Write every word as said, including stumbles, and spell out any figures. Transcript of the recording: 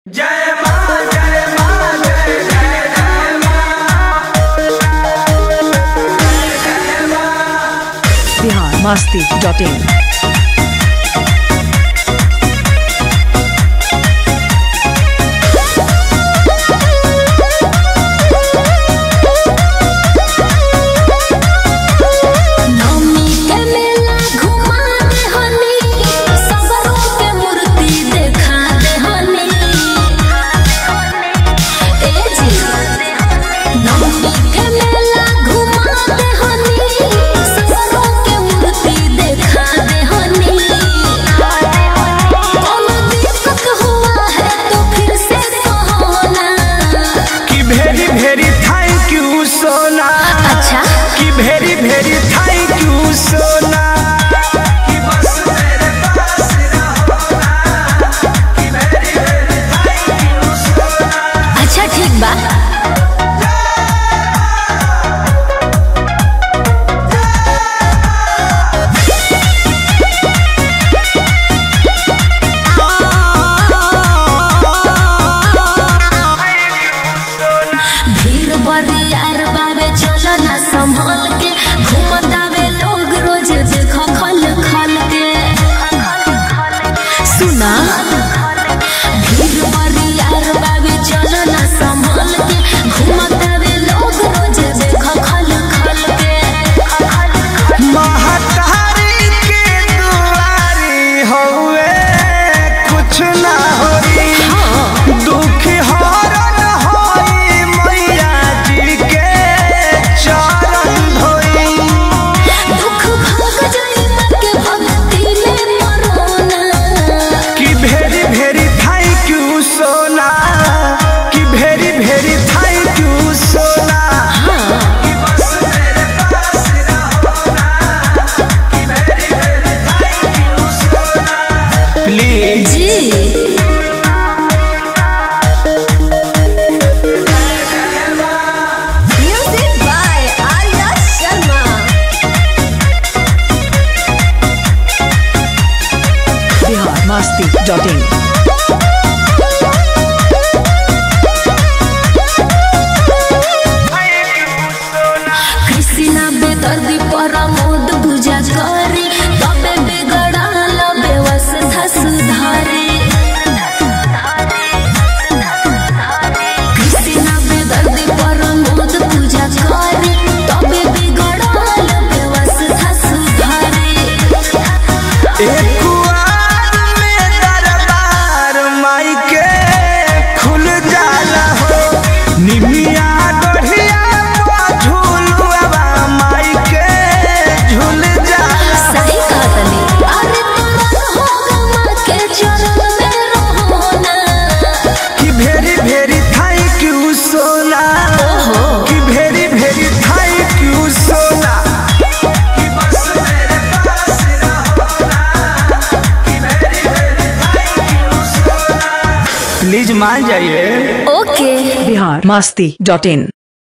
जय मां जय मां जय जय जय मां बिहार मस्ती डॉट इन। अच्छा कि भेरी भेरी थैंक यू सोना कि बस मेरे पास रहोना कि भेरी भेरी थैंक यू सोना। अच्छा ठीक बा। भीड़ बड़ी यार बाबे चलो ना संभाल के घूमतावे लोग रोज देखो खल खल के सुना। भीड़ बड़ी यार बाबे चलो ना संभाल के घूमतावे लोग रोज देखो खल खल के। महतारी के दुआरी होवे कुछ ना होई दुख हरण होई मैया जी के चरण धोई। दुख भाग जाई मन के भक्ति में मरोना कि भेरी भेरी थैंक यू सोना कि भेरी भेरी थैंक यू सोना कि बस मेरे पास रहोना कि भेरी भेरी थैंक यू सोना। प्लीज जी music by Arya Sharma. Bihar Masti dot in. Krishna Bedardi Pramod पूजा करी तबे बिगड़ल व्यवस्था सुधारी। कृष्णा बेदर्दी परमोद पूजा करी तबे बिगड़ल व्यवस्था सुधारी। एक कुआर में दरबार माई के खुल जाला हो निमिया गढ़िया झूलुआ माई के झूल जाला। सही कहा तनी अरे तुरंत होगा माँ के चरण में रहोना कि भेरी भेरी थैंक यू सोना कि भेरी भेरी थैंक यू सोना कि बस मेरे पास रहोना कि भेरी भेरी थैंक यू सोना। प्लीज मान जाइए। ओके बिहार मस्ती डॉट इन।